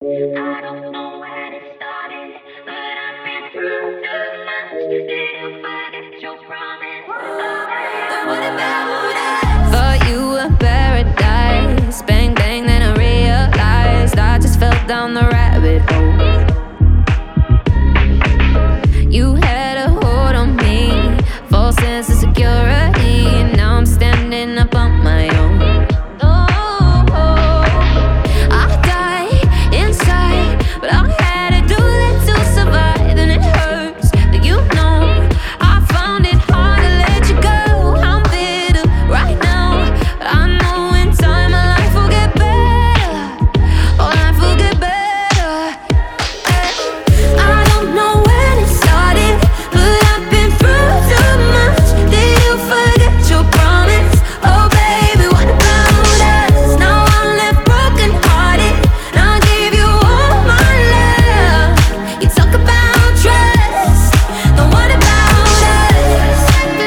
I don't know when it started, but I've been through too much. Did you forget your promise? Then what about us? Thought you were paradise. Bang, bang, then I realized I just fell down the rabbit hole. You had a hold on me, false sense of security, and now I'm standing up on my own. I die inside, but I had to do that to survive, and it hurts. But you know, I found it hard to let you go. I'm bitter right now, but I know in time my life will get better. Oh, life will get better. I don't know when it started, but I've been through too much. Did you forget your promise? Oh baby, what about us? Now I'm left broken hearted, and I gave you all my love. You talk about trust, then what about us?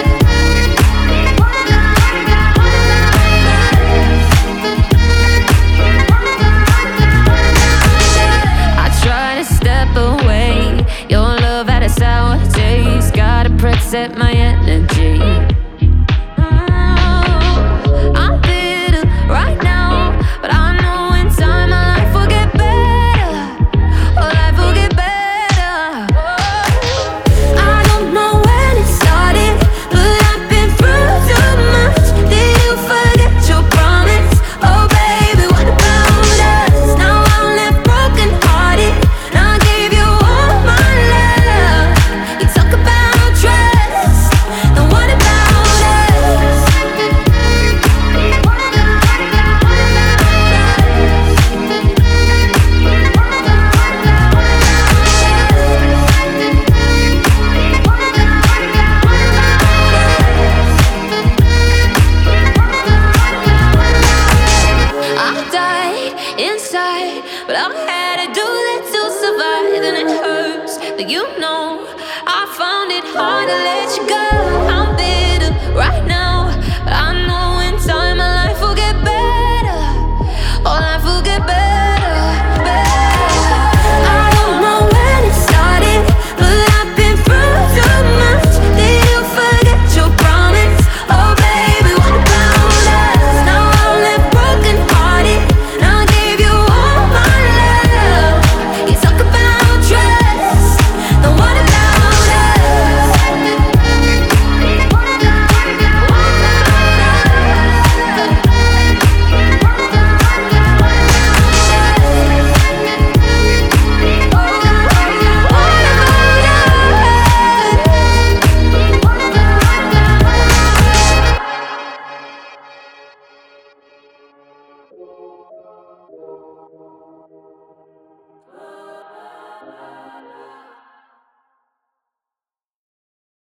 I try to step away, your love had a sour taste. Gotta protect my energy. I'm bitter right now, but I know in time my life will get better. Oh, life will get better. I don't know when it started, but I've been through too much. Did you forget your promise? Oh baby, what about us? Now I'm left broken hearted, and I gave you all my love. You talk about trust, then what about us? I died inside, but I had to do that to survive, and it hurts. But you know, I found it hard to let you go.